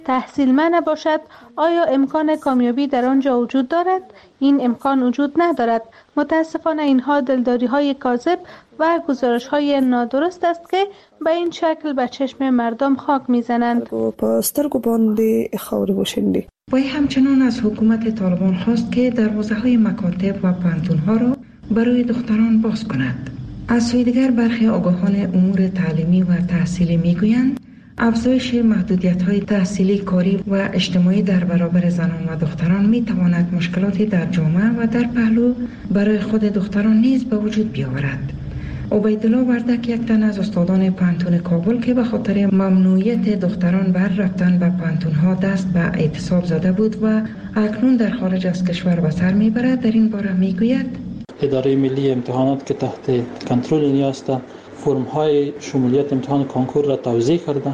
تحصیل نباشد، آیا امکان کامیابی در آنجا وجود دارد؟ این امکان وجود ندارد. متاسفانه اینها دلداری‌های کاذب و گزارش‌های نادرست است که به این شکل به چشم مردم خاک می‌زنند. په سترګو باندې خاورې وشیندي. وی همچنان از حکومت طالبان خواست که دروازه‌های مکاتب و پانتون‌ها را برای دختران باز کند. از سوی دیگر برخی آگاهان امور تعلیمی و تحصیلی می‌گویند افزایش محدودیت‌های تحصیلی، کاری و اجتماعی در برابر زنان و دختران می‌تواند مشکلاتی در جامعه و در پهلو برای خود دختران نیز به وجود بیاورد. عبیدالله وردک، یک تن از استادان پانتون کابل که به خاطر ممنوعیت دختران بر رفتن به پانتون‌ها دست به اعتصاب زده بود و اکنون در خارج از کشور به سر می‌برد، در این باره می‌گوید: اداره ملی امتحانات که تحت کنترل اینها است، فرم‌های شمولیت امتحان کنکور را توزیع کرده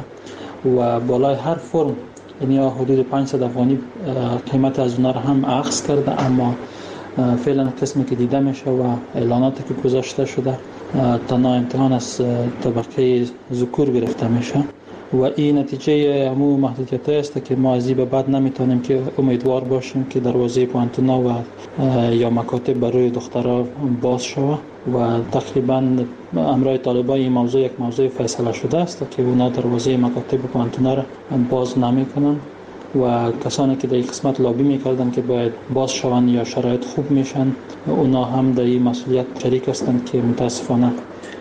و بالای هر فرم اینها حدود 500 افغانی قیمت از اونها را هم اخذ کرده، اما فعلا قسمی که دیده میشه و اعلاناتی که گذاشته شده تنها امتحان از طبقه ذکور گرفته میشه و این نتیجه همو محدودیت است که ما از این به بعد نمیتونیم که امیدوار باشیم که دروازه پانتونا و یا مکاتب برای دخترها باز شود و تقریبا امرای طالبان این موضوع یک موضوع فیصله شده است که اونا دروازه مکاتب و پانتونا را باز نمیکنن و کسانی که در این قسمت لابی میکردن که باید باز شوند یا شرایط خوب میشن، اونا هم در این مسئولیت شریک هستند که متاسفانه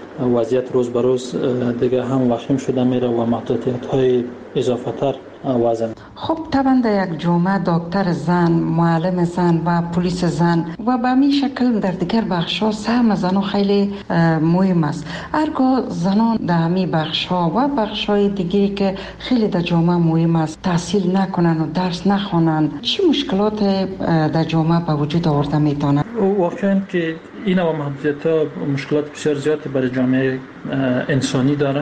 وضعیت روز به روز دیگه هم وخیم شده میره و محدودیت‌های اضافه تر وضع. خب طبعا در یک جامعه دکتر زن، معلم زن و پلیس زن و به همین شکل در دیگر بخش‌ها سهم زنان خیلی مهم است. هرگاه زنان در همین بخش‌ها و بخش‌های دیگری که خیلی در جامعه مهم است تحصیل نکنن و درس نخوانن، چه مشکلات در جامعه به وجود آورده میتونه؟ واقعاً که این و محدودیت‌ها مشکلات بسیار زیادی برای جامعه انسانی داره.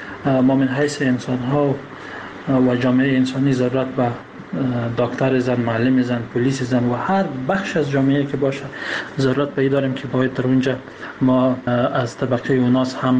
ما من حیث انسان‌ها و جامعه انسانی ضرورت به دکتر زن، معلم زن، پلیس زن و هر بخش از جامعه که باشه ضرورت به این داریم که باید در اونجا ما از طبقه اوناس هم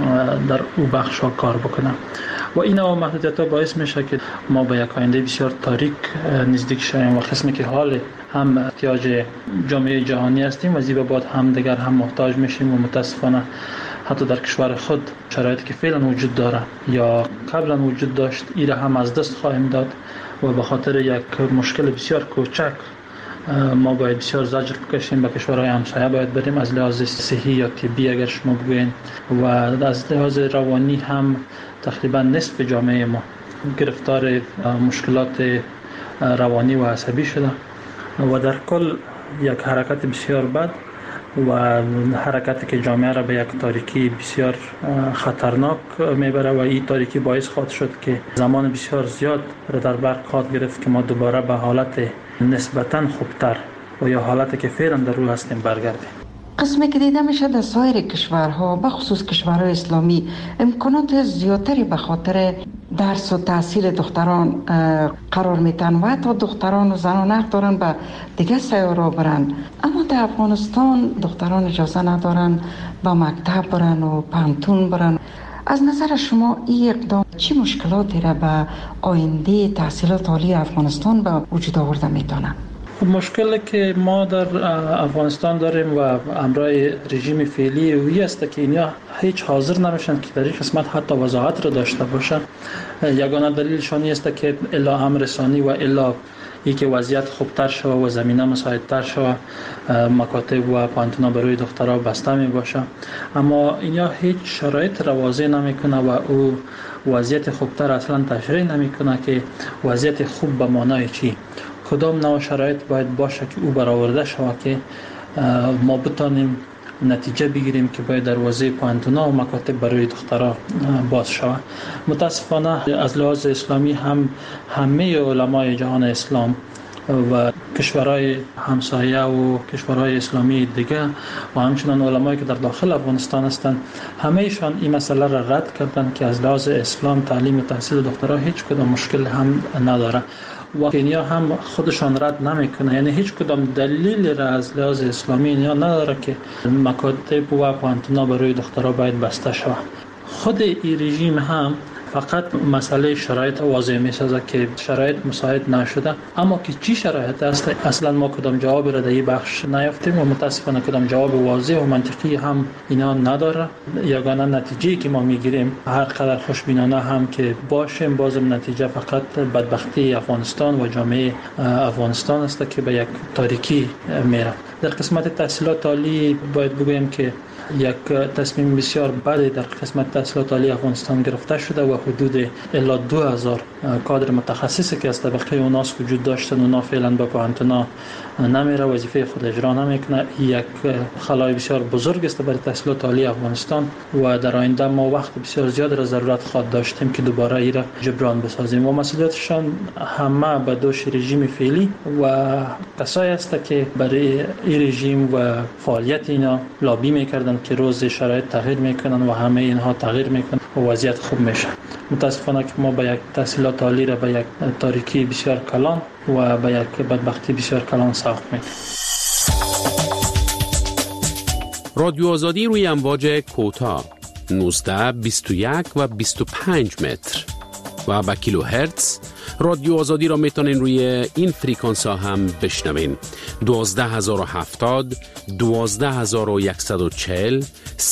در او بخش ها کار بکنم و این و محدودیت ها باعث میشه که ما به یک آینده بسیار تاریک نزدیک شویم و قسمی که حال هم احتیاج جامعه جهانی هستیم و زیبا بعد هم دیگر هم محتاج میشیم و متاسفانه حتی در کشور خود شرایطی که فعلا وجود داره یا قبلا وجود داشت ایره هم از دست خواهیم داد و به خاطر یک مشکل بسیار کوچک ما باید بسیار زجر بکشیم. به کشورهای همسایه باید بریم از لحاظ صحی یا طبی اگر شما بگوین و از لحاظ روانی هم تقریبا نصف جامعه ما گرفتار مشکلات روانی و عصبی شده و در کل یک حرکت بسیار بد و حرکتی که جامعه را به یک تاریکی بسیار خطرناک میبره و این تاریکی باعث خواهد شد که زمان بسیار زیاد را در بر خواهد گرفت که ما دوباره به حالت نسبتاً خوبتر و یا حالتی که فعلا در روی هستیم برگردیم. قسمی که دیده میشه در سایر کشورها به خصوص کشورهای اسلامی امکانات زیادتری به خاطر درس و تحصیل دختران قرار میتن و حتی دختران و زنان حق دارن به دیگه سیاره برن، اما در افغانستان دختران اجازه ندارن به مکتب برن و پانتون برن. از نظر شما این اقدام چه مشکلاتی را به آینده تحصیلات عالی افغانستان به وجود آورده میتونه؟ مشکلی که ما در افغانستان داریم و امرای رژیم فعلی اویی است که اینا هیچ حاضر نمیشن که در این قسمت حتی وضاحت را داشته باشن. یگانه دلیلشان است که الا امر ثانی و الا اینکه وضعیت خوبتر شود و زمینه مساعدتر شود مکاتب و پانتونا برای دخترها بسته می باشه، اما اینا هیچ شرایط را واضح نمیکنه و او وضعیت خوبتر اصلا تشریح نمیکنه که وضعیت خوب به معنای چی، کدام نوع شرایط باید باشه که او برآورده شود که ما بتانیم نتیجه بگیریم که باید دروازه پانتونا و مکاتب برای دخترها باز شود. متاسفانه از لحاظ اسلامی هم همه علمای جهان اسلام و کشورهای همسایه و کشورهای اسلامی دیگه و همچنان علمایی که در داخل افغانستان هستند همه‌شان این مسئله را رد کردند که از لحاظ اسلام تعلیم و تحصیل دخترها هیچ کدام مشکل هم نداره و اینیا هم خودشان رد نمیکنه، یعنی هیچ کدام دلیل را از لحاظ اسلامی اینیا نداره که مکاتب و پانتونا برای دخترها باید بسته شود. خود این رژیم هم فقط مسئله شرایط واضح می‌سازد که شرایط مساعد نشده، اما که چی شرایط است اصلا ما کدام جواب را در این بخش نیافتیم و متاسفانه کدام جواب واضح و منطقی هم اینا نداره. یگانه نتیجه‌ای که ما میگیریم هر قدر خوشبینانه هم که باشیم، بازم نتیجه فقط بدبختی افغانستان و جامعه افغانستان است که به یک تاریکی میره. در قسمت تحصیلات عالی باید بگویم که یک تصمیم بسیار بد در قسمت تحصیلات عالی افغانستان گرفته شده و حدود الی 2000 کادر متخصصی که از طبقه اوناس وجود داشتن اونا فعلا به پوهنتونا نمیره، وظیفه خود اجرا نمیکنه. یک خلای بسیار بزرگ است برای تحصیلات عالی افغانستان و در آینده ما وقت بسیار زیاد را ضرورت خواهد داشتیم که دوباره این را جبران بسازیم و مسئولیتشان همه به دوش رژیم فعلی و کسایی است که برای این رژیم و فعالیت اینا لابی میکردن که روز شرایط تغییر میکنن و همه اینها تغییر میکنن و وضعیت خوب میشه. متاسفانه که ما به یک تحصیلات عالی را به یک تاریکی بسیار کلان و به یک بدبختی بسیار کلان سوق میدیم. رادیو آزادی روی امواج کوتاه 19 21 و 25 متر و با کیلو هرتز. رادیو آزادی را میتونین روی این فریکانس ها هم بشنوین: 12070 12140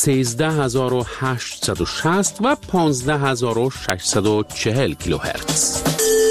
13860 و 15640 کیلو هرتز.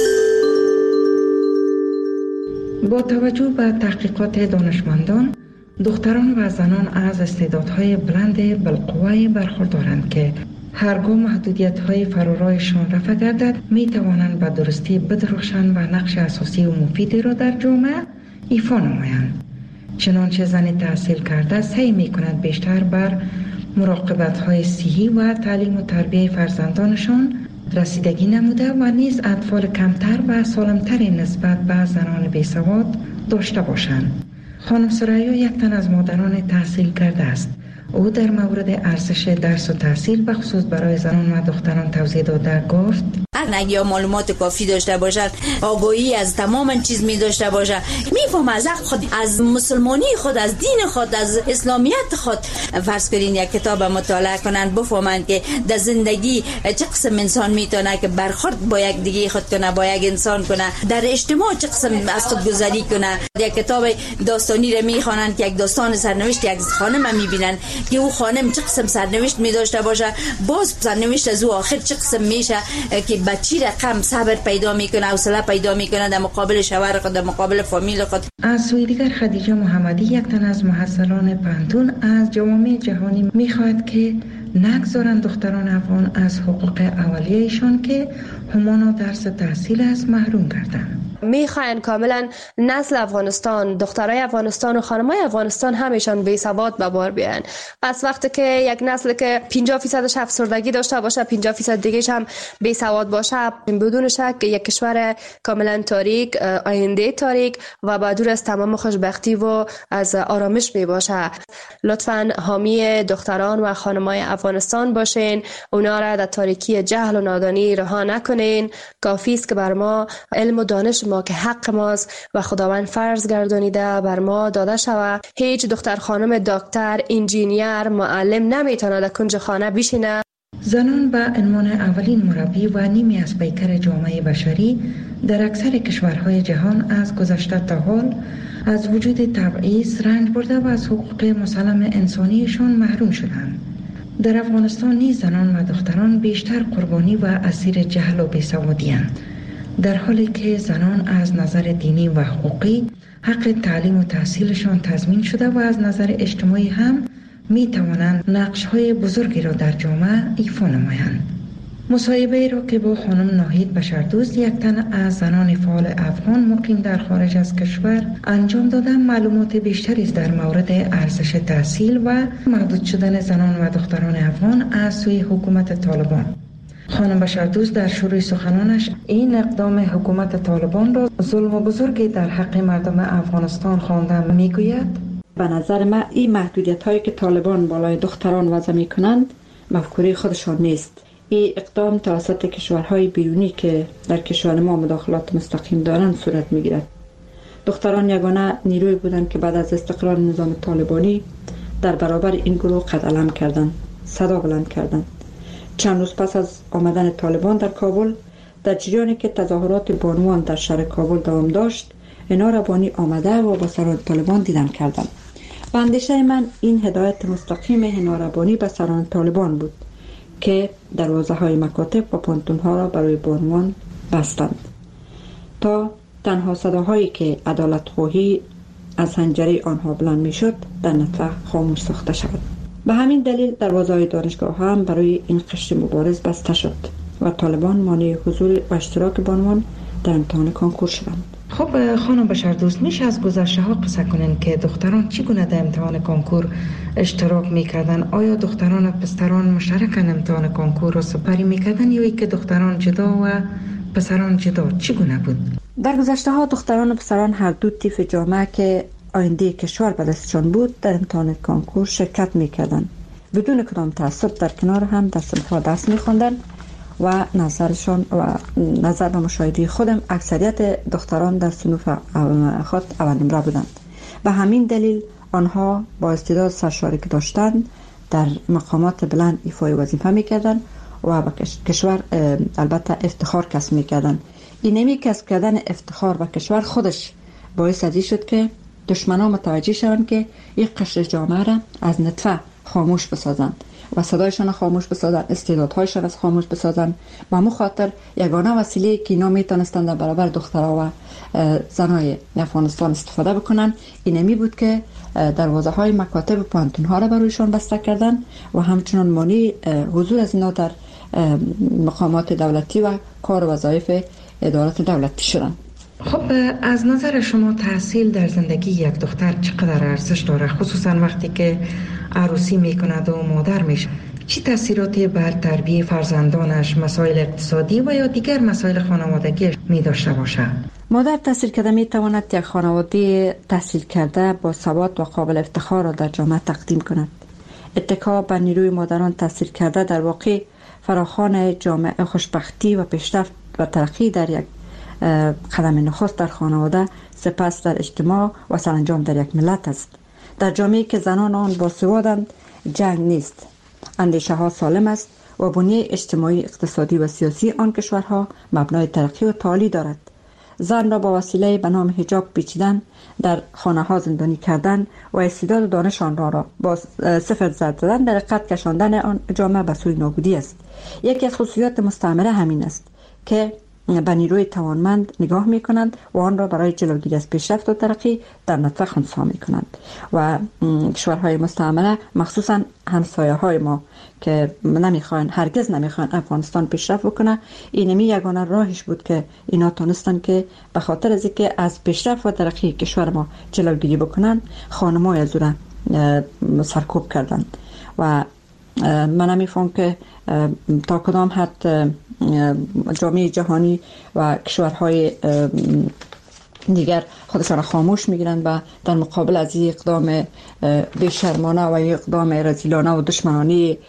با توجه به تحقیقات دانشمندان، دختران و زنان از استعدادهای بلند بالقوه برخوردارند که هرگاه محدودیت‌های فرارایشان رفع گردد می توانند به درستی بدرخشند و نقش اساسی و مفیدی را در جامعه ایفا نمایند. چنانچه زن تحصیل کرده سعی می کند بیشتر بر مراقبت‌های صحی و تعلیم و تربیت فرزندانشان رسیدگی نموده و نیز اطفال کمتر و سالمتر نسبت به زنان بیسواد داشته باشند. خانم سریا یک تن از مادران تحصیل کرده است. او در مورد ارزش درس و تحصیل به خصوص برای زنان و دختران توضیح داده گفت: اگه معلومات کافی داشته باشد، آگاهی از تمام چیز می داشته باشد، میفهم از خود، از مسلمانی خود، از دین خود، از اسلامیت خود. فرض کنین یک کتاب مطالعه کنند بفهمند که در زندگی چه قسم انسان میتونه که برخورد با یک دیگه خود کنه، با یک انسان کنه، در اجتماع چه قسم از خود گذری کنه. یک کتاب داستانی را میخوانند که یک داستان سرنوشت یک خانم میبینند که او خانم چه قسم سرنوشت می داشته باشه، باز سرنوشت از او آخر چه قسم میشه که به چی رقم صبر پیدا میکنه، حوصله پیدا میکنه در مقابل شوهر خود، در مقابل فامیل خود. از سوی دیگر خدیجه محمدی یک تن از محصلان پانتون از جوامع جهانی میخواهد که نگذارند دختران افغان از حقوق اولیه‌شان که همانا درس تحصیل است محروم گردند. میخواین کاملا نسل افغانستان، دخترای افغانستان و خانمای افغانستان همیشان بی سواد به بار بیان. پس وقتی که یک نسل که 50% افسردگی داشته باشه، 50% دیگه‌ش هم بی سواد باشه، بدون شک یک کشور کاملا تاریک، آینده تاریک و با دور از تمام خوشبختی و از آرامش می باشه. لطفاً حامی دختران و خانمای افغانستان باشین، اونا را در تاریکی جهل و نادانی رها نکنین. کافی است که بر ما علم و دانش ما که حق ماست و خداوند فرض گردانیده بر ما داده شود. هیچ دختر خانم دکتر، انجینیر، معلم نمیتونه در کنج خانه بشینه. زنان به عنوان اولین مربی و نیمی از پیکر جامعه بشری در اکثر کشورهای جهان از گذشته تا حال از وجود تبعیض رنج برده و از حقوق مسلم انسانیشان محروم شدند. در افغانستان نیز زنان و دختران بیشتر قربانی و اسیر جهل و بیسوادی‌اند، در حالی که زنان از نظر دینی و حقوقی حق تعلیم و تحصیلشان تضمین شده و از نظر اجتماعی هم می توانند نقش‌های بزرگی را در جامعه ایفا نمایند. مصاحبه را که با خانم ناهید بشردوست، یک تن از زنان فعال افغان مقیم در خارج از کشور انجام دادن، معلومات بیشتری در مورد ارزش تحصیل و محدود شدن زنان و دختران افغان از سوی حکومت طالبان. خانم بشردوست در شروع سخنانش این اقدام حکومت طالبان را ظلم بزرگی در حق مردم افغانستان خوانده میگوید: به نظر من این محدودیت هایی که طالبان بالای دختران وضع می کنند مفکوره خودشان نیست. این اقدام توسط کشورهای بیرونی که در کشور ما مداخلات مستقیم دارند صورت می گیرد. دختران یگانه نیروی بودند که بعد از استقرار نظام طالبانی در برابر این گروه قد علم کردند، صدا بلند کردند. چند روز پس از آمدن طالبان در کابل، در جریانی که تظاهرات بانوان در شهر کابل دوام داشت، اینا را بانی آمده و با سران طالبان دیدن کردند. به اندیشه من این هدایت مستقیم هناربانی به سران طالبان بود که دروازه های مکاتب و پانتون ها را برای بانوان بستند تا تنها صداهایی که عدالت خواهی از حنجره آنها بلند می شد در نطفه خاموش ساخته شود. به همین دلیل دروازه های دانشگاه هم برای این قشر مبارز بسته شد و طالبان مانع حضور و اشتراک بانوان در امتحان کنکور شدند. خب خانم بشردوست، میشه از گذشته ها قصه کنین که دختران چگونه در امتحان کنکور اشتراک میکردن؟ آیا دختران و پسران مشترکاً امتحان کنکور را سپری میکردن یا اینکه دختران جدا و پسران جدا؟ چگونه بود؟ در گذشته ها دختران و پسران هر دو طیف جامعه که آینده کشور به دستشان بود در امتحان کنکور شرکت میکردند. بدون کدام تعصب در کنار هم در صنف‌ها درس میخواندند و نظر و مشاهده خودم اکثریت دختران در صنوف خود اول نمره بودند. به همین دلیل آنها با استعداد سرشاری که داشتند در مقامات بلند ایفای وظیفه میکردند و به کشور البته افتخار کسب میکردند. این نمی کسب کردن افتخار و کشور خودش باعث ازی شد که دشمنان متوجه شوند که یک قشر جامعه را از نطفه خاموش بسازند و صدایشان خاموش بسازند، استعدادهایشان از خاموش بسازند. به مو خاطر یگانه وسیله که اینا میتونستند در برابر دخترها و زنای افغانستان استفاده بکنن این نمی بود که دروازه های مکاتب و پانتون ها را برویشان بسته کردن و همچنان مانع حضور از اینا در مقامات دولتی و کار و وظایف ادارات دولتی شدن. خب از نظر شما تحصیل در زندگی یک دختر چقدر ارزش داره، خصوصا وقتی که عروسی میکند و مادر میشه؟ چی تاثیراتی بر تربیت فرزندانش، مسائل اقتصادی و یا دیگر مسائل خانوادگی می داشته باشه؟ مادر تحصیل کرده می تواند یک خانواده تحصیل کرده با سواد و قابل افتخار را در جامعه تقدیم کند. اتکا بر نیروی مادران تحصیل کرده در واقع فراخوان جامعه خوشبختی و پیشرفت و ترقی در یک قدم نخست در خانواده، سپس در اجتماع و سرانجام در یک ملت است. در جامعه که زنان آن باسوادند جنگ نیست، اندیشه ها سالم است و بنیه اجتماعی، اقتصادی و سیاسی آن کشورها مبنای ترقی و تعالی دارد. زن را با وسیله به نام حجاب پیچیدن، در خانه ها زندانی کردن و استعداد و دانش آنها را با صفر ضرب زدن در قد کشاندن آن جامعه به سوی نابودی است. یکی از خصوصیات مستعمره همین است که به نیروی توانمند نگاه می کنند و آن را برای جلوگیری از پیشرفت و ترقی در نطفه خنثی می کنند. و کشورهای مستعمره مخصوصا همسایه های ما که هرگز نمیخوان افغانستان پیشرفت بکنه، اینمی یگانه راهش بود که اینا تونستن که به خاطر از اینکه از پیشرفت و ترقی کشور ما جلوگیری بکنن، خانم‌های از اون سرکوب کردن. و من نمیفهم که تا کدام حد جامعه جهانی و کشورهای دیگر خودشان خاموش میگیرند و در مقابل از این اقدام بیشرمانه و اقدام رذیلانه و دشمنانه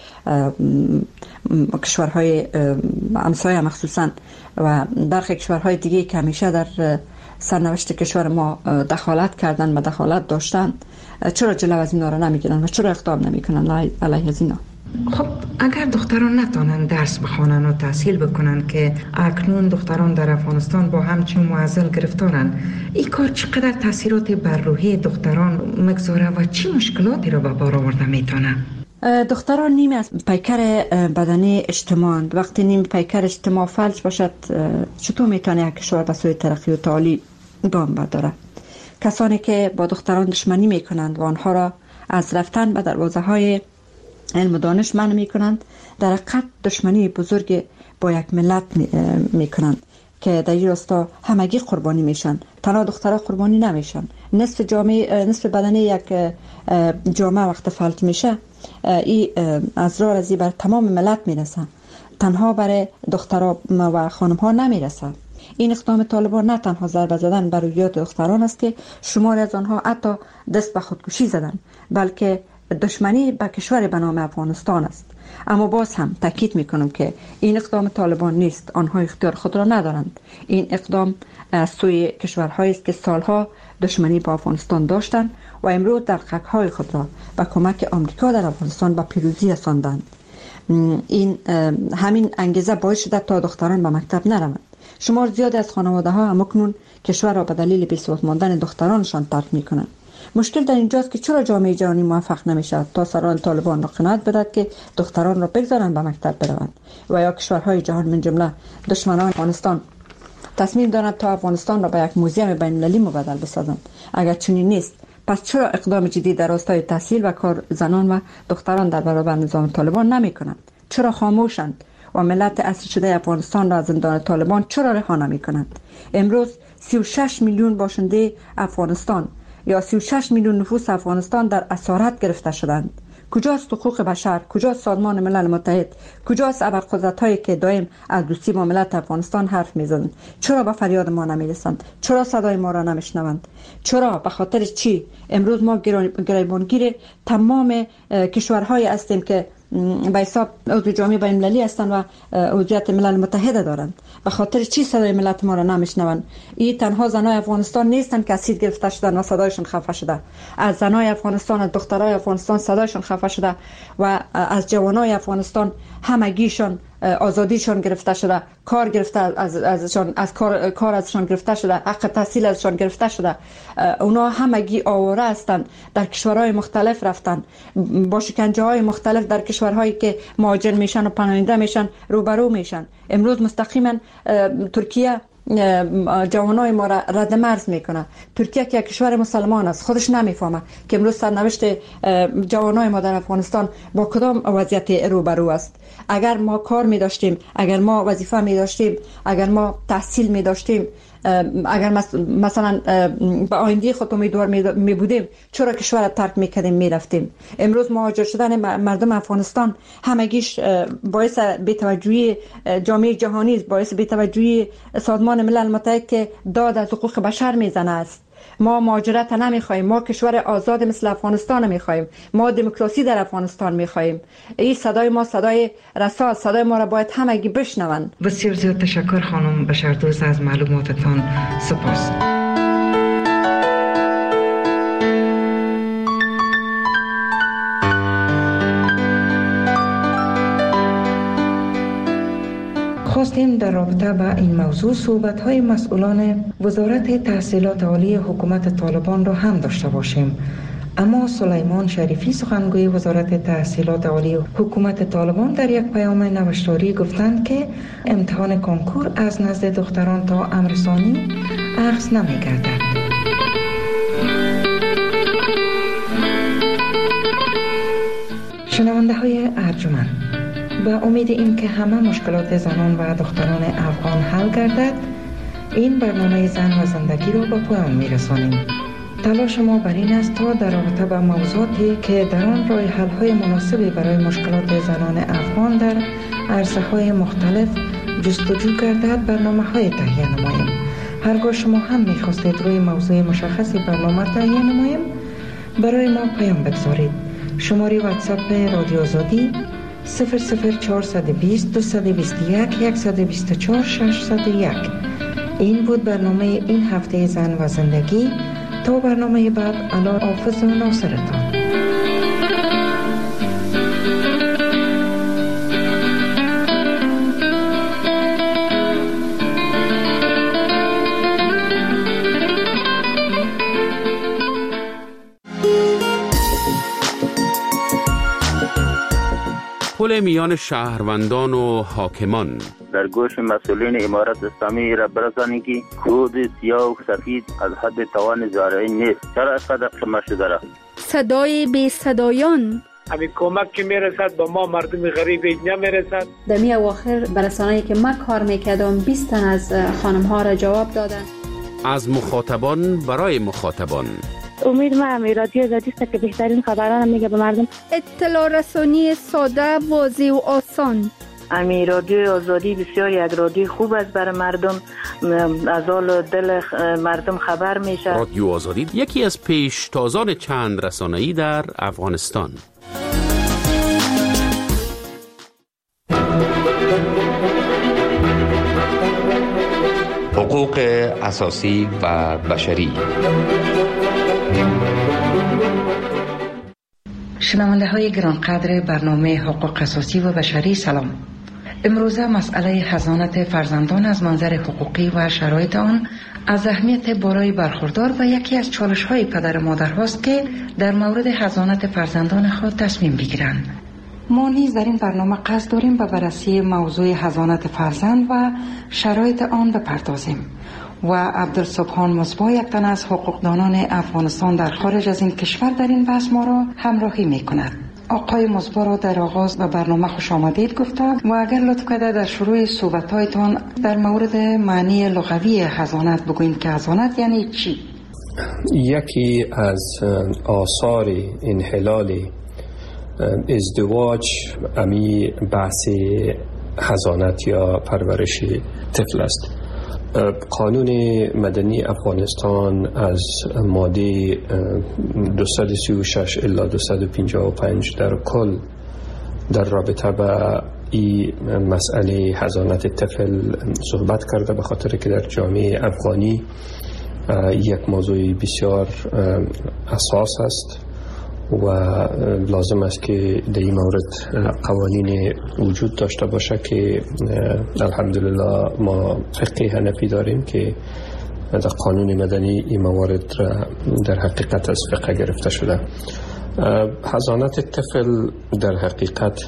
کشورهای همسایه مخصوصا و برخی کشورهای دیگه که همیشه در سرنوشت کشور ما دخالت کردن و دخالت داشتن، چرا جلو از اینا را نمیگیرن و چرا اقدام نمیکنن علیه از اینا؟ خب اگر دختران نتونن درس بخوانن و تحصیل بکنن که اکنون دختران در افغانستان با همچین معضل گرفتارن، این کار چقدر تاثیرات بر روحی دختران مگذاره و چه مشکلاتی را به بار آورده میتونه؟ دختران نیمی از پیکر بدنی اجتماع، وقتی نیم پیکر اجتماع فلج باشد چطور میتونه یک کشور به سوی ترقی و تعالی گام برداره؟ کسانی که با دختران دشمنی میکنند و آنها را از رفتن به دروازه های علم و دانش منع میکنند، در حقیقت دشمنی بزرگ با یک ملت میکنند که در این راستا همگی قربانی میشن. تنها دخترها قربانی نمیشن. نصف بدنی یک جامعه وقت فلج میشه، این از رازی بر تمام ملت میرسه، تنها برای دخترها و خانمها نمیرسه. این اقدام طالبان نه تنها ضربه زدن بر روحیات دختران است که شماری از آنها حتی دست به خودکشی زدن، بلکه دشمنی به کشور به نام افغانستان است. اما باز هم تاکید میکنم که این اقدام طالبان نیست، آنها اختیار خود را ندارند. این اقدام از سوی کشورهایی است که سالها دشمنی با افغانستان داشتند و امروز دقدره‌های خود را با کمک آمریکا در افغانستان به پیروزی رساندند. این همین انگیزه باعث شده تا دختران به مکتب نروند. شمار زیاد از خانواده ها همکنون کشور را به دلیل بی‌ثبات ماندن دخترانشان ترک میکنند. مشکل در اینجاست که چرا جامعه جهانی موفق نمیشد تا سران طالبان را قناعت بدهد که دختران را بگذارند به مکتب بروند، و یا کشورهای جهان من جمله دشمنان افغانستان تصمیم دارند تا افغانستان را به یک موزیم بین‌المللی مبدل بسازند. اگر چنین نیست، پس چرا اقدام جدی در راستای تحصیل و کار زنان و دختران در برابر نظام طالبان نمی کنند؟ چرا خاموشند و ملت اسیر شده افغانستان را از زندان طالبان چرا رها نمی کنند؟ امروز 36 میلیون باشنده افغانستان یا 36 میلیون نفوس افغانستان در اسارت گرفته شدند. کجاست حقوق بشر؟ کجاست سازمان ملل متحد؟ کجاست ابرقدرت‌هایی که دائم از دوستی با ملت افغانستان حرف میزنند؟ چرا به فریاد ما نمیرسند؟ چرا صدای ما را نمیشنوند؟ چرا؟ به خاطر چی امروز ما گریبانگیر تمام کشورهایی هستیم که به حساب عضو جامعه بین‌المللی هستند و عضویت ملل متحد دارند؟ به خاطر چی صدای ملت ما را نمیشنوند؟ این تنها زنای افغانستان نیستند که اسیر گرفته شدند و صدایشان خفه شده. از زنای افغانستان، از دخترای افغانستان صدایشان خفه شده و از جوانای افغانستان همگیشان آزادیشان گرفته شده، کار گرفته ازشان، از کار ازشان گرفته شده، حق تحصیل ازشان گرفته شده. اونا همگی آواره هستند، در کشورهای مختلف رفتن، با شکنجه های مختلف در کشورهایی که مهاجر میشن و پناهنده میشن روبرو میشن. امروز مستقیما ترکیه جوانای ما را رد مرز میکنه. ترکیه که کشور مسلمان است خودش نمیفهمه که امروز سرنوشت جوانای ما در افغانستان با کدام وضعیت روبرو است. اگر ما کار می داشتیم، اگر ما وظیفه می داشتیم، اگر ما تحصیل می داشتیم، اگر مثلا به آینده خود امیدوار می بودیم، چرا کشور را ترک می کردیم می رفتیم؟ امروز مهاجر شدن مردم افغانستان همگیش باعث بی‌توجهی جامعه جهانی، باعث بی‌توجهی سازمان ملل متحد که داد از حقوق بشر میزنه است. ما مهاجرت نمیخوایم، ما کشور آزاد مثل افغانستان میخوایم، ما دموکراسی در افغانستان میخوایم. این صدای ما صدای رسا، صدای ما را باید همگی بشنوند. بسیار زیاد تشکر خانم بشردوست، از معلوماتتان سپاس. خواستیم در رابطه با این موضوع صحبت‌های مسئولان وزارت تحصیلات عالی حکومت طالبان را هم داشته باشیم، اما سلیمان شریفی سخنگوی وزارت تحصیلات عالی حکومت طالبان در یک پیام نوشتاری گفتند که امتحان کنکور از نزد دختران تا امرسانی اخذ نمی‌گردد. شنونده های ارجمند، به امید این که همه مشکلات زنان و دختران افغان حل گردد، این برنامه زن و زندگی را به پایان می‌رسانیم. تلاش ما بر این است تا در رابطه با موضوعاتی که در آن راه حل‌های مناسبی برای مشکلات زنان افغان در عرصه‌های مختلف جستجو گردد برنامه‌های تهیه نماییم. هرگاه شما هم می‌خواستید روی موضوع مشخصی برنامه تهیه نماییم، برای ما پیام بگذارید. شماره واتساپ رادیو آزادی 00420 221 124 601. این بود برنامه این هفته زن و زندگی. تا برنامه بعد، الله حافظ و ناصرتان. پل میان شهروندان و حاکمان. در گوش مسئولین امارت اسلامی را برسانید که کود سیاه و سفید از حد توان زارعی نیست. چرا اینقدر کم شده را؟ صدای بی صدایان. همین کمک که میرسد به ما مردم غریب اینجا میرسد. دمی اواخر برسانه‌ای که من کار میکردم 20 تن از خانم ها را جواب دادن. از مخاطبان برای مخاطبان. امید ما رادیو آزادی است که بهترین خبران میگه به مردم. اطلاع رسانی ساده، واضح و آسان. رادیو آزادی بسیار یک رادیو خوب است برای مردم، از حال دل مردم خبر میشه. رادیو آزادی یکی از پیشتازان چند رسانه‌ای در افغانستان. حقوق اساسی و بشری. شنونده های گرانقدر برنامه حقوق اساسی و بشری سلام. امروزه مسئله حضانت فرزندان از منظر حقوقی و شرایط آن از اهمیت بالای برخوردار و یکی از چالش های پدر و مادر هاست که در مورد حضانت فرزندان خود تصمیم بگیرند. ما نیز در این برنامه قصد داریم به بررسی موضوع حضانت فرزند و شرایط آن بپردازیم و عبدالسبحان مصباح، یک تن از حقوقدانان افغانستان در خارج از این کشور، در این بحث ما را همراهی می کند. آقای مصباح را در آغاز و برنامه خوش آمدید گفتم و اگر لطف کرده در شروع صحبت‌هایتان در مورد معنی لغوی حضانت بگویید که حضانت یعنی چی؟ یکی از آثار انحلال ازدواج امی بحث حضانت یا پرورش طفل است. قانون مدنی افغانستان از ماده 236 الی 255 در کل در رابطه با این مسئله حضانت طفل صحبت کرده، به خاطر که در جامعه افغانی یک موضوع بسیار اساس است و لازم است که در این مورد قوانین وجود داشته باشه که الحمدلله ما فقه حنفی داریم که در قانون مدنی این موارد در حقیقت از فقه گرفته شده. حضانت طفل در حقیقت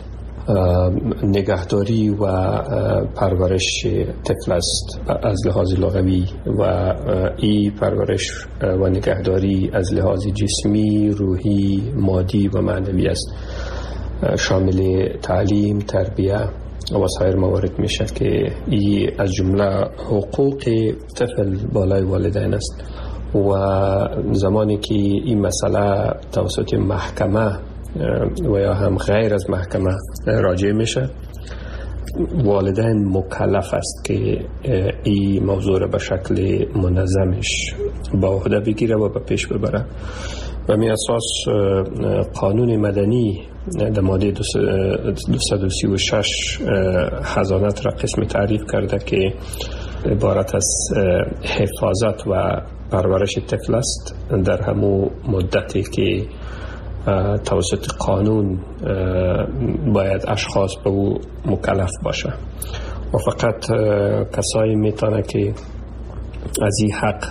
نگهداری و پرورش طفل است از لحاظ لغوی و این پرورش و نگهداری از لحاظ جسمی، روحی، مادی و معنوی است، شامل تعلیم، تربیه و سایر موارد میشه که این از جمله حقوق طفل بالای والدین است و زمانی که این مسئله توسط محکمه و یا هم غیر از محکمه راجع میشه، والدین مکلف است که این موضوع را به شکل منظمش با عهده بگیره و به پیش ببره. و می اساس قانون مدنی در ماده 236 حضانت را قسم تعریف کرده که عبارت از حفاظت و پرورش طفل است در همون مدتی که توسط قانون باید اشخاص به او مکلف باشه و فقط کسایی میتونه که از این حق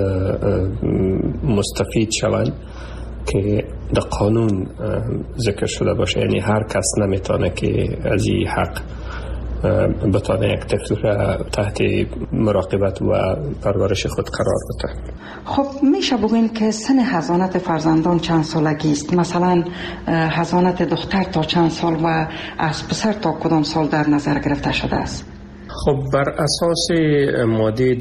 مستفید شوند که در قانون ذکر شده باشه. یعنی هر کس نمیتونه که از این حق بتونه یک طفل را تحت مراقبت و پرورش خود قرار بده. خب میشه بگوین که سن حضانت فرزندان چند سالگی است؟ مثلا حضانت دختر تا چند سال و از پسر تا کدام سال در نظر گرفته شده است؟ خب بر اساس ماده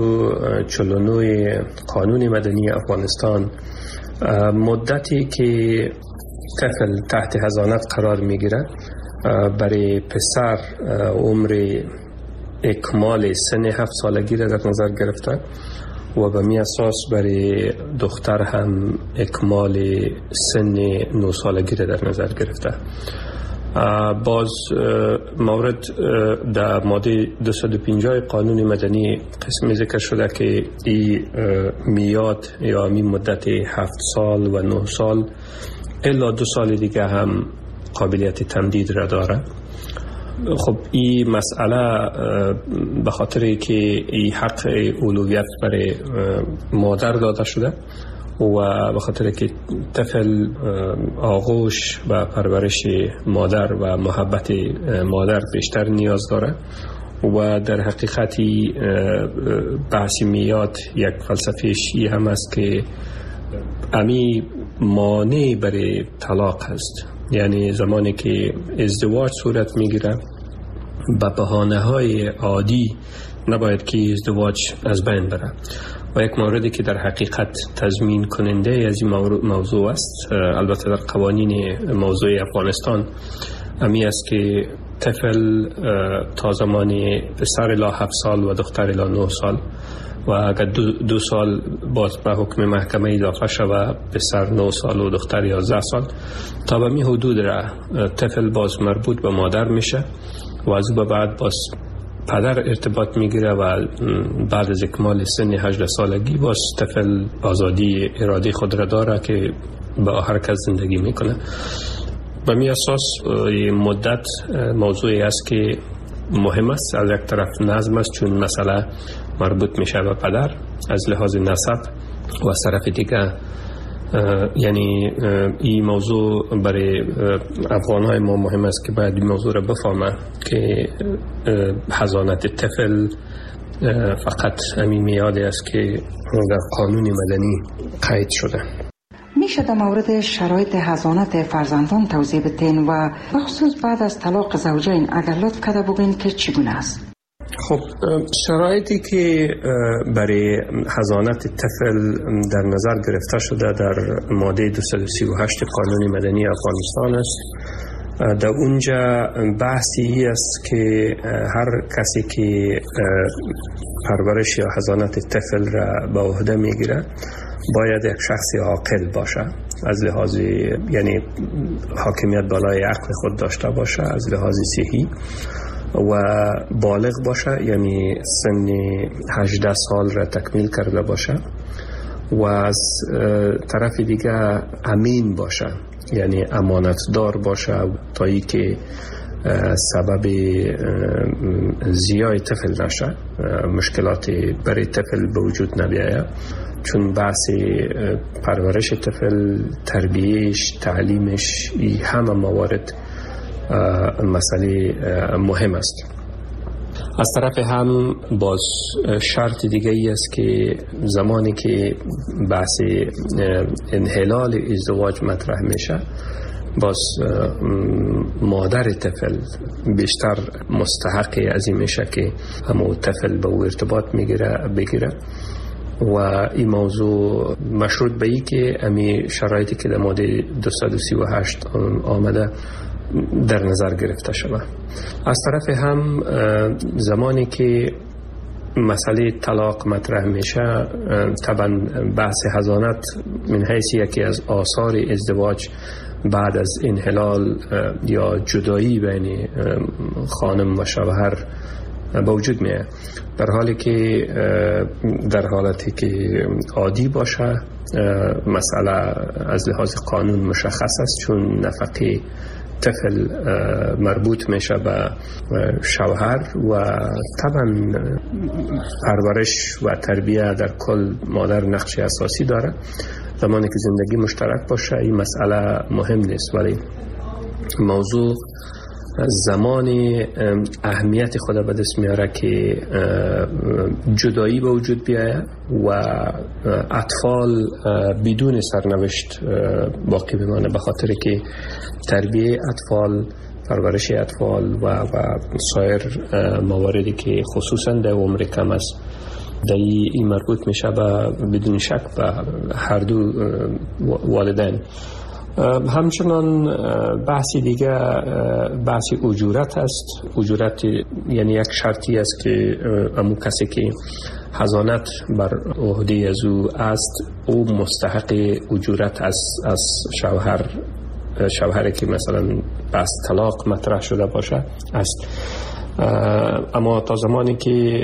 249 قانون مدنی افغانستان مدتی که طفل تحت حضانت قرار میگیره برای پسر عمر اکمال سن 7 سالگی را در نظر گرفته و به می اساس برای دختر هم اکمال سن 9 سالگی را در نظر گرفته. باز مورد در ماده 250 قانون مدنی قسمی ذکر شده که این میاد یا می مدت 7 سال و 9 سال الا 2 سال دیگه هم قابلیت تمدید را داره. خب این مسئله به خاطر که این حق اولویت برای مادر داده شده و به خاطر که طفل آغوش و پرورش مادر و محبت مادر بیشتر نیاز داره و در حقیقتی بحث میاد یک فلسفه‌ش هم است که امی مانع برای طلاق هست. یعنی زمانی که ازدواج صورت میگیره به بهانه‌های عادی نباید که ازدواج از بین بره و یک موردی که در حقیقت تضمین کننده از این موضوع است، البته در قوانین موضوع افغانستان امی است که طفل تا زمان پسر الی 7 سال و دختر الی 9 سال و اگر 2 سال باز به حکم محکمه اضافه شود پسر 9 سال و دختر 11 سال تا به می حدود را طفل باز مربوط به مادر میشه و از او بعد باز پدر ارتباط میگیره و بعد از اکمال سن 18 سالگی باز طفل آزادی اراده خود را داره که با هر کس زندگی میکنه. به می اساس مدت موضوعی است که مهم است. از یک طرف نظم است چون مسئله مربوط میشه به پدر از لحاظ نسب و از طرف دیگه یعنی این موضوع برای افغانهای ما مهم است که باید این موضوع را بفهمه که حضانت طفل فقط همین میاده است که در قانون مدنی قید شده. میشه در مورد شرایط حضانت فرزندان توضیح بدین و بخصوص بعد از طلاق زوجین اگر لطف کرده بگین که چگونه است؟ خب شرایطی که برای حضانت طفل در نظر گرفته شده در ماده 238 قانون مدنی افغانستان است. در اونجا بحثی است که هر کسی که پرورش یا حضانت طفل را به عهده میگیره باید یک شخص عاقل باشه، از لحاظ یعنی حاکمیت بالای عقل خود داشته باشه، از لحاظ صحی و بالغ باشه، یعنی سن 18 سال را تکمیل کرده باشه و از طرف دیگه امین باشه، یعنی امانتدار باشه تا ای که سبب زیای طفل نشه، مشکلات برای طفل به وجود نبیاید. چون بحث پرورش طفل، تربیهش، تعلیمش، این همه موارد مسئله مهم است. از طرف هم باز شرط دیگه ای است که زمانی که بحث انحلال ازدواج مطرح میشه باز مادر طفل بیشتر مستحق از این میشه که همون طفل به او ارتباط بگیره و این موضوع مشروط به ای که امی شرایطی که در ماده 238 آمده در نظر گرفته شود. از طرف هم زمانی که مسئله طلاق مطرح میشه طبعا بحث حضانت من حیث یکی از آثار ازدواج بعد از انحلال یا جدایی بین خانم و شوهر به وجود میاد، در حالتی که عادی باشه مسئله از لحاظ قانون مشخص است، چون نفقه طفل مربوط میشه به شوهر و طبعا پرورش و تربیه در کل مادر نقش اساسی داره. زمانی که زندگی مشترک باشه این مسئله مهم نیست، ولی موضوع زمانی اهمیت خود به دست میاره که جدایی به وجود بیاید و اطفال بدون سرنوشت باقی بمانه، به خاطر که تربیه اطفال، پرورش اطفال و سایر مواردی که خصوصا در عمر کم است در این مربوط میشه بدون شک به هر دو والدین. همچنان بحثی دیگه بحث اجورت است. اجورت یعنی یک شرطی است که امو کسی که حضانت بر عهده از او است او مستحق اجورت از شوهری که مثلا بحث طلاق مطرح شده باشه است. اما تا زمانی که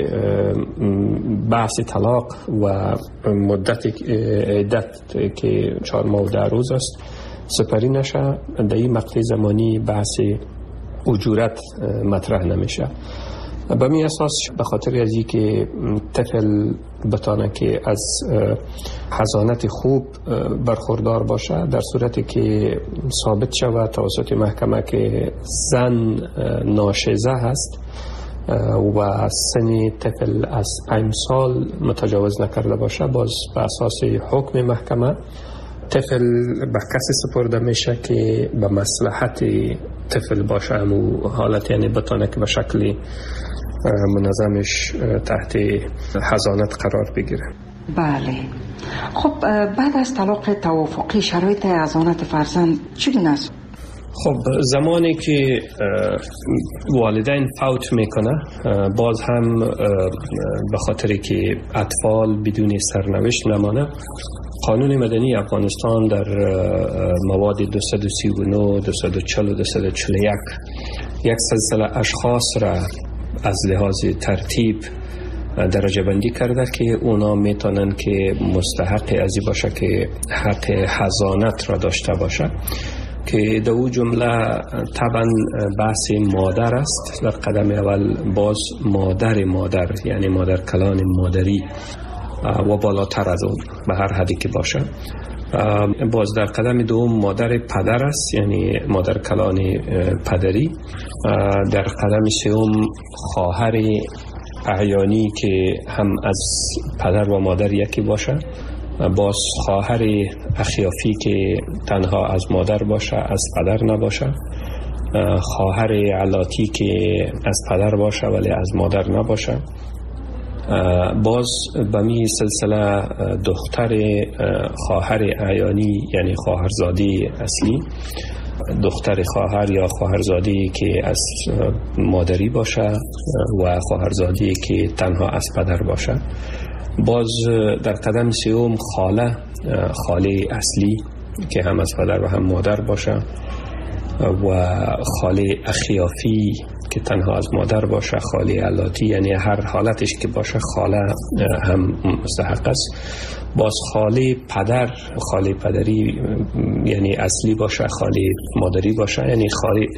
بحث طلاق و مدت عدت که 4 ماه و 10 روز است سپری نشه، در این مقطع زمانی بحث اجورت مطرح نمیشه. به می اساس به خاطر از اینکه طفل بتانه که از حضانت خوب برخوردار باشه، در صورتی که ثابت شود توسط محکمه که زن ناشزه هست و سن طفل از 5 سال متجاوز نکرده باشه، باز به اساس حکم محکمه طفل به کسی سپرده میشه که به مصلحت طفل باشه، همون حالت یعنی بتانه که به شکل منظمش تحت حضانت قرار بگیره. بله. خب بعد از طلاق توافقی شرایط حضانت فرزند چگونه است؟ خب زمانی که والدین فوت میکنه باز هم به خاطر که اطفال بدون سرنوشت نمانه، قانون مدنی افغانستان در مواد 239 240 و 241 یک سلسله اشخاص را از لحاظ ترتیب درجه بندی کرده که اونا میتونن که مستحق ازی باشه که حق حضانت را داشته باشه، که در او جمله طبعا بحث مادر است. در قدم اول باز مادر یعنی مادر کلان مادری و بالاتر از اون به هر حدی که باشه. باز در قدم دوم مادر پدر است یعنی مادر کلان پدری. در قدم سوم خواهر اعیانی که هم از پدر و مادر یکی باشه. باز خواهر اخیافی که تنها از مادر باشه از پدر نباشه. خواهر علاتی که از پدر باشه ولی از مادر نباشه. باز به می سلسله دختر خواهر اعیانی یعنی خواهرزادی اصلی، دختر خواهر یا خواهرزادی که از مادری باشه و خواهرزادی که تنها از پدر باشه. باز در قدم سوم خاله اصلی که هم از پدر و هم مادر باشه و خاله اخیافی که تنها از مادر باشه. خاله علاتی یعنی هر حالتش که باشه خاله هم مستحق است. باز خاله پدری یعنی اصلی باشه، خاله مادری باشه یعنی خاله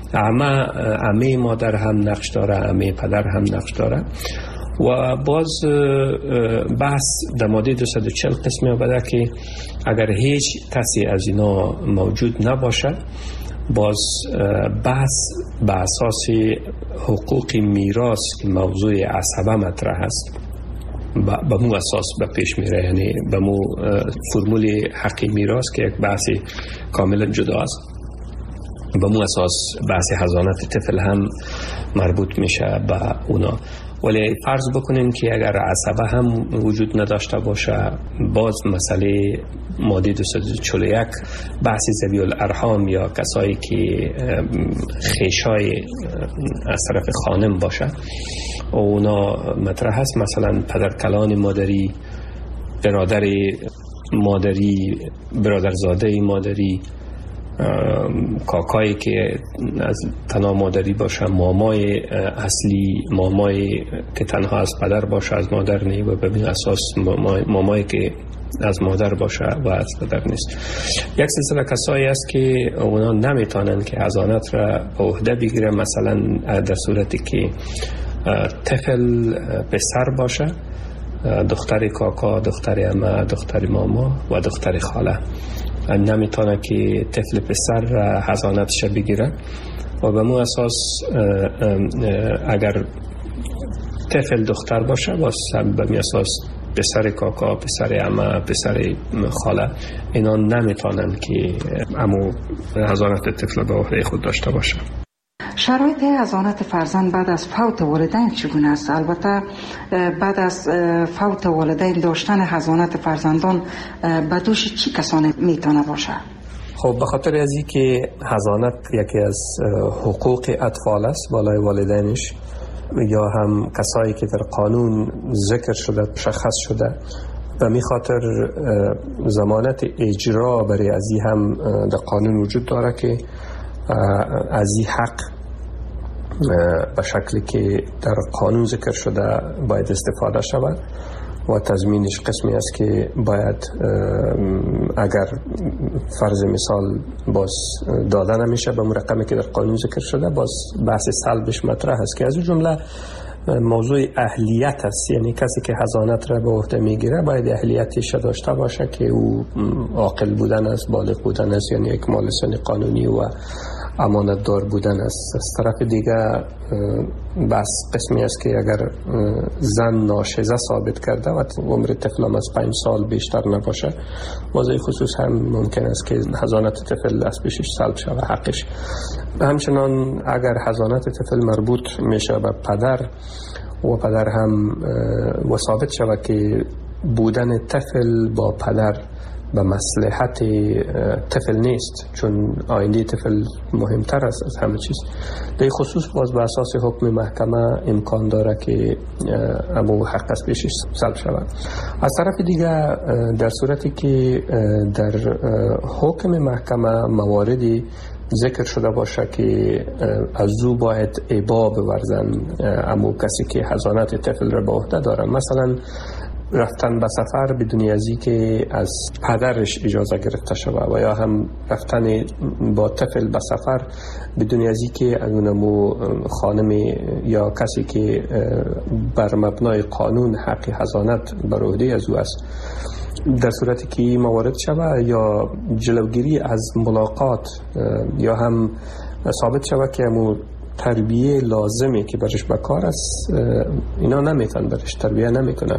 عمه مادر هم نقش داره، عمه پدر هم نقش داره. و باز بحث در ماده 240 قسمی آمده که اگر هیچ کسی از اینا موجود نباشه باز بحث به اساس حقوق میراث که موضوع عصبه مطرح است به مو اساس به پیش میره، یعنی به مو فرمول حق میراث که یک بحث کاملا جدا است، به مو اساس بحث حضانت طفل هم مربوط میشه به اونا. ولی فرض بکنیم که اگر عصبه هم وجود نداشته باشه باز مسئله ماده 241 بحث ذوی الارحام یا کسایی که خیشای از طرف خانم باشه اونا مطرح هست، مثلا پدرکلان مادری، برادر مادری، برادرزاده مادری، کاکایی که از تنها مادری باشه، مامای اصلی، مامای که تنها از پدر باشه از مادر نی و به اساس مامایی که از مادر باشه و از پدر نیست. یک سلسله کسایی است که اونا نمیتونن که حضانت را به عهده بگیره، مثلا در صورتی که طفل پسر باشه، دختر کاکا، دختر عمه، دختر ماما و دختر خاله نمیتونه که طفل پسر حضانتش بگیره و به مو اساس اگر طفل دختر باشه باز به می اساس پسر کاکا، پسر عمه، پسر خاله اینا نمیتونن که امو حضانت طفل به عهده خود داشته باشه. شرایط حضانت فرزند بعد از فوت والدین چگونه است؟ البته بعد از فوت والدین داشتن حضانت فرزندان به دوش چی کسانی میتونه باشه؟ خب به خاطر از این که حضانت یکی از حقوق اطفال است بالای والدینش، یا هم کسایی که در قانون ذکر شده مشخص شده و می خاطر ضمانت اجرا برای از این هم در قانون وجود داره که از این حق به شکلی که در قانون ذکر شده باید استفاده شود و تضمینش قسمی است که باید اگر فرض مثال باز داده نمیشه به رقمی که در قانون ذکر شده باز بحث سلبش مطرح است که از اون جمله موضوع اهلیت است، یعنی کسی که حضانت را به عهده میگیره باید اهلیتش داشته باشه که او عاقل بودن است، بالغ بودن است، یعنی اکمال سن قانونی و امانت دار بودن است. از طرف دیگه بس قسمی است که اگر زن ناشزه ثابت کرده و عمر طفل از 5 سال بیشتر نباشه موضوع خصوص هم ممکن است که حضانت طفل از پیشش سلب شود حقش. همچنان اگر حضانت طفل مربوط میشه به پدر و پدر هم و ثابت شود که بودن طفل با پدر به مصلحت طفل نیست، چون آینده طفل مهمتر است از همه چیز. در خصوص باز به اساس حکم محکمه امکان داره که امو حق از پیشش سلب شود. از طرف دیگه در صورتی که در حکم محکمه مواردی ذکر شده باشه که از او باید ابا بورزن امو کسی که حضانت طفل را به عهده داره، مثلا رفتن به سفر بدون ازی که از پدرش اجازه گرفته شود، و یا هم رفتن با طفل به سفر بدون ازی که از اونمو خانم یا کسی که بر مبنای قانون حق حضانت بر عهده از او است، در صورتی که این موارد شود، یا جلوگیری از ملاقات، یا هم ثابت شود که همون تربیه لازمه که برش بکار است اینا نمیتن برش تربیه نمیکنن،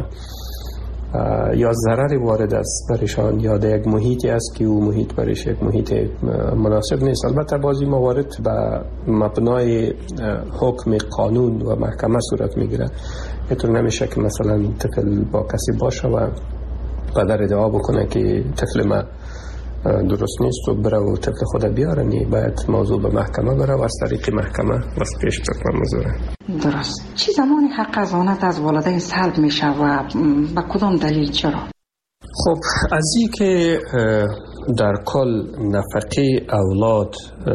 یا ضرر وارد است برشان، یا در یک محیطی است که او محیط برش یک محیط مناسب نیست. البته بعضی موارد به مبنای حکم قانون و محکمه صورت میگیره. اینطور نمیشه که مثلا طفل با کسی باشه و پدر ادعا بکنه که طفل ما درست نیست و بره و طفل خود بیاره. نی باید موضوع به محکمه بره و از طریق محکمه واسه پیش بره موضوع. درست. چی زمانی حق حضانت از والدین سلب میشه و با کدام دلیل چرا؟ خب از این که در کل نفقه اولاد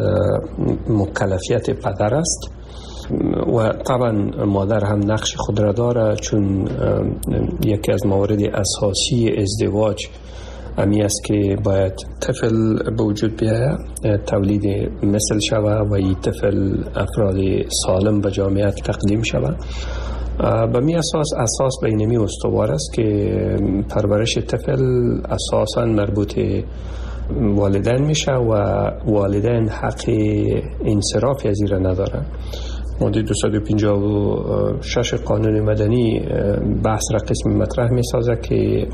مکلفیت پدر است و طبعا مادر هم نقش خود را داره، چون یکی از موارد اساسی ازدواج امی است که باید طفل به وجود بیاید، تولید مثل شود و این طفل افراد سالم به جامعه تقدیم شود. به می اساس بینمی استوار است که پرورش طفل اساساً مربوط والدین میشه و والدین حق انصراف از این ندارن. ماده 256 قانون مدنی بحث را قسم مطرح می سازه که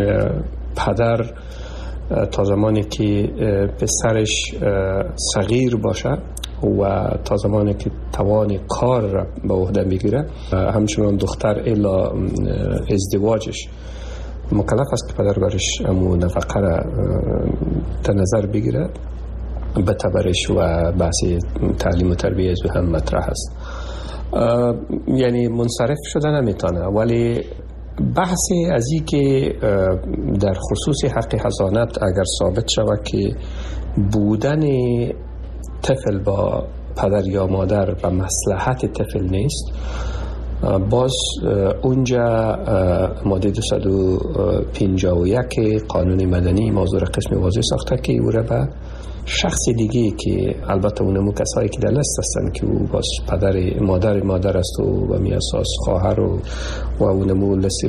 پدر تا زمانی که پسرش صغیر باشه و تا زمانی که توان کار را به عهده میگیره، همچنان دختر الا ازدواجش مکلف است که پدر برش امو نفقه را در نظر بگیره. بتبرش و بحث تعلیم و تربیه از هم مطرح است. یعنی منصرف شده نمیتونه، ولی بحثی از این که در خصوص حق حضانت اگر ثابت شود که بودن طفل با پدر یا مادر به مصلحت طفل نیست، باز اونجا ماده 251 قانون مدنی موضوع قسم واضح ساخته که او را به شخص دیگه که البته اونمو کسایی که در لست هستن که او باز پدر مادر است و به می اساس خواهر و اونمو لستی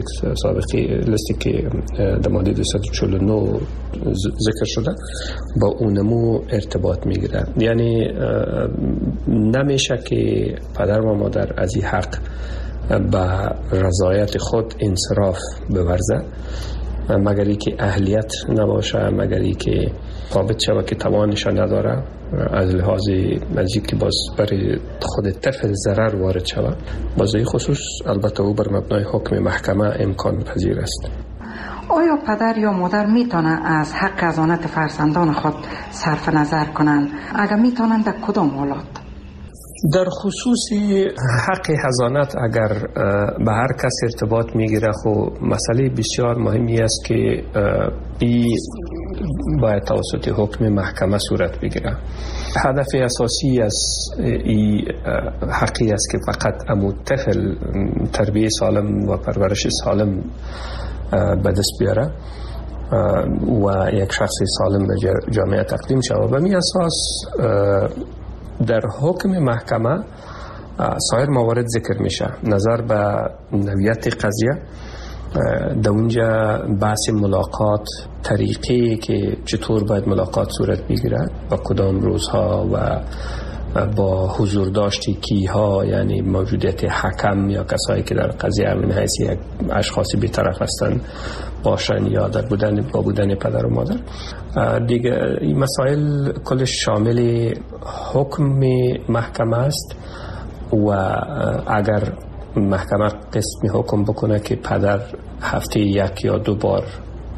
که در ماده 249 ذکر شده با اونمو ارتباط میگیره. یعنی نمیشه که پدر و مادر از این حق به رضایت خود انصراف بورزه مگر ای که اهلیت نباشه، مگر ای که ثابت شود که توانش نداره، از لحاظ از که باز برای خود طفل ضرر وارد شود. باز این خصوص البته او بر مبنای حکم محکمه امکان پذیر است. آیا پدر یا مادر میتونه از حق حضانت فرزندان خود صرف نظر کنند؟ اگر میتونند در کدام حالات؟ در خصوص حق حضانت اگر به هر کس ارتباط میگیره، خب مسئله بسیار مهمی است که این باید توسط حکم محکمه صورت بگیره. هدف اساسی از این حقی است که فقط امو طفل تربیه سالم و پرورش سالم به دست بیاره و یک شخص سالم به جامعه تقدیم شود. به می اساس در حکم محکمه سایر موارد ذکر میشه. نظر به نوعیت قضیه، در اونجا بحث ملاقات، طریقی که چطور باید ملاقات صورت بگیرد، با کدام روزها و با حضور داشتی کیها، یعنی موجودیت حکم یا کسایی که در قضیه من حیث یک اشخاصی بی‌طرف هستند باشن یا در با بودن پدر و مادر. دیگه این مسائل کلش شامل حکم محکمه است و اگر محکمه قسمی حکم بکنه که پدر هفته 1 یا 2 بار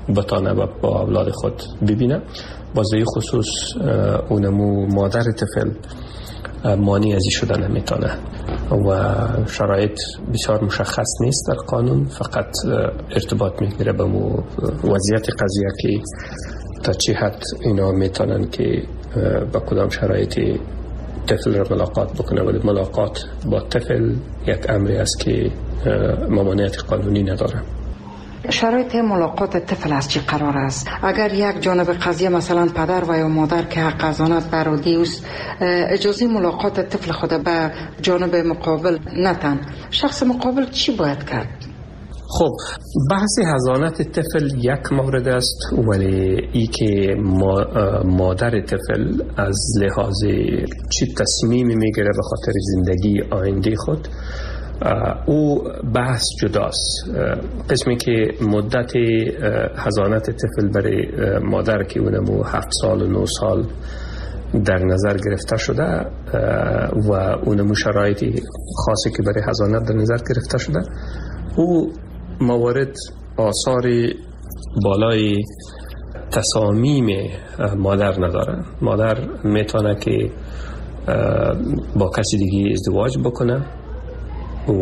بتانه با اولاد خود ببینه. بازه خصوص اونمو مادر طفل مانع ازی شده نمیتونه و شرایط بسیار مشخص نیست در قانون، فقط ارتباط میگیره به وضعیت قضیه که تا چه حد اینا میتونن که با کدام شرایطی طفل را ملاقات بکنه. ولی ملاقات با طفل یک امری است که ممانعت قانونی نداره. شرایط ملاقات طفل از چی قرار است؟ اگر یک جانب قضیه مثلا پدر و یا مادر که حق حضانت برادی است اجازه ملاقات طفل خود به جانب مقابل نتن، شخص مقابل چی باید کرد؟ خب بحث حضانت طفل یک مورد است، ولی ای که مادر طفل از لحاظ چی تصمیمی میگیره به خاطر زندگی آینده خود، او بحث جداست. قسمی که مدت حضانت طفل برای مادر که اونمو 7 سال و 9 سال در نظر گرفته شده و اونمو شرایطی خاصی که برای حضانت در نظر گرفته شده، او موارد آثار بالای تصامیم مادر نداره. مادر میتونه که با کسی دیگه ازدواج بکنه و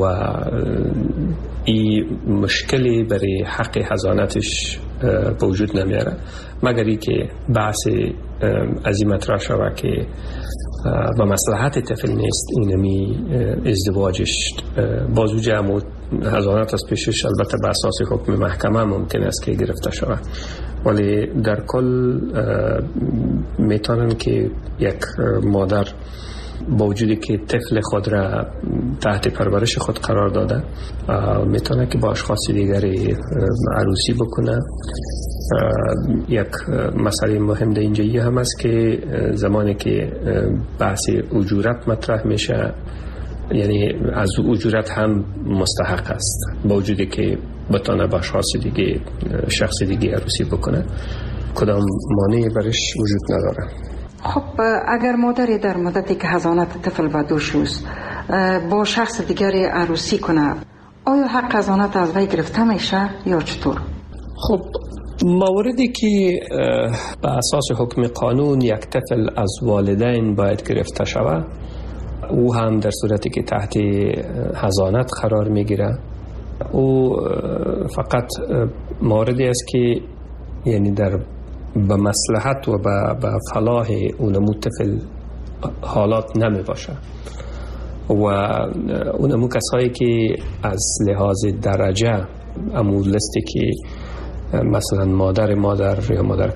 این مشکلی برای حق حضانتش به وجود نمیاره، مگر ای که بحث از این مطرح شود که و مصلحت طفل نیست اینمی ازدواجش بازو جمع حضانت از پیشش البته به اساس حکم محکمه ممکن است که گرفته شود. ولی در کل میتونن که یک مادر با وجودی که طفل خود را تحت پرورش خود قرار داده میتونه که با اشخاص دیگری عروسی بکنه. یک مسئله مهم در اینجایی هم است که زمانی که بحث اجورت مطرح میشه، یعنی از اجورت هم مستحق است با وجودی که بتونه با اشخاص دیگه شخص دیگه عروسی بکنه، کدام مانعی برش وجود نداره. خب اگر مادری در مدتی که حضانت طفل و دوش است با شخص دیگری عروسی کنه، آیا حق حضانت از وی گرفته میشه یا چطور؟ خب موردی که به اساس حکم قانون یک طفل از والدین باید گرفته شود، او هم در صورتی که تحت حضانت قرار میگیره، او فقط موردی است که یعنی در به مصلحت و به فلاح اونمو طفل حالات نمی باشه و اونمو کسایی که از لحاظ درجه امو لستی که مثلا مادر یا مادر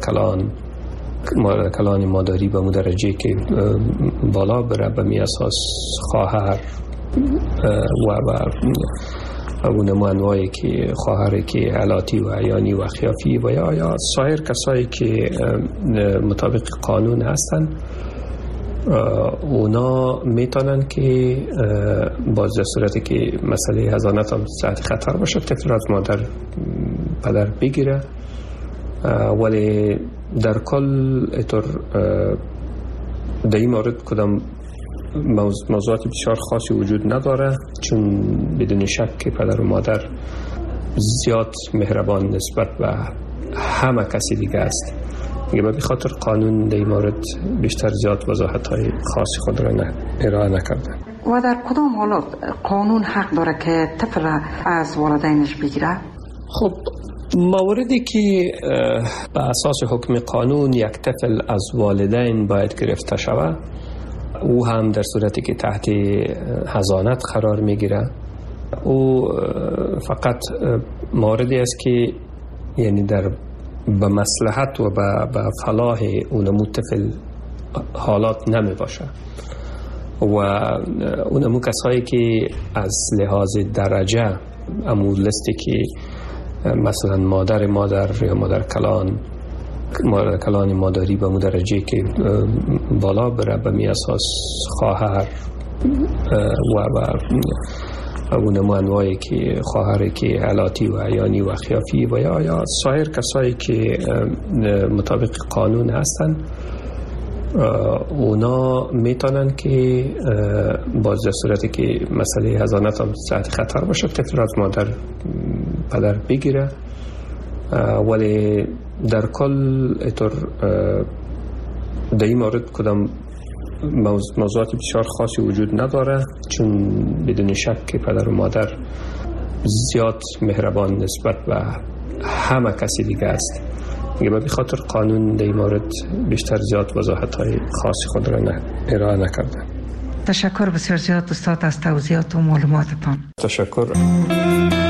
کلان مادری به مو درجه که بالا بره به می اساس خواهر و اونمو انواعی که خواهر که علاتی و عیانی و خیافی و یا سایر کسایی که مطابق قانون هستن، اونا میتونن که باز در صورتی که مسئله حضانت هم تحت خطر باشه طفل از مادر پدر بگیره. ولی در کل اطور در این مورد کدام موضوعات بسیار خاصی وجود نداره، چون بدون شک که پدر و مادر زیاد مهربان نسبت به همه کسی دیگه است. دیگه به خاطر قانون در این مورد بیشتر زیاد وضاحت‌های خاصی خود را ارائه نکرده. و در کدام حالات قانون حق داره که طفل از والدینش بگیره؟ خب موردی که به اساس حکم قانون یک طفل از والدین باید گرفته شود، او هم در صورتی که تحت حضانت قرار میگیره، او فقط موردی است که یعنی در به مصلحت و به فلاح اونمو طفل حالات نمی باشه و اونمو کسایی که از لحاظ درجه امو لستی که مثلا مادر یا مادر کلان مادری به مو درجه که بالا بره به می اساس خواهر و اونمو انواعی که خواهر که علاتی و عیانی و خیافی و یا سایر کسایی که مطابق قانون هستن، اونا میتونن که باز در صورتی که مسئله حضانت هم تحت خطر باشه طفل از مادر پدر بگیره. ولی در کل اطور در این مورد کدام موضوعات بسیار خاصی وجود نداره، چون بدون شک که پدر و مادر زیاد مهربان نسبت به همه کسی دیگه است. دیگه به خاطر قانون در این مورد بیشتر زیاد وضاحت های خاصی خود را ارائه نکرده. تشکر بسیار زیاد استاد از توضیحات و معلوماتتان. تشکر.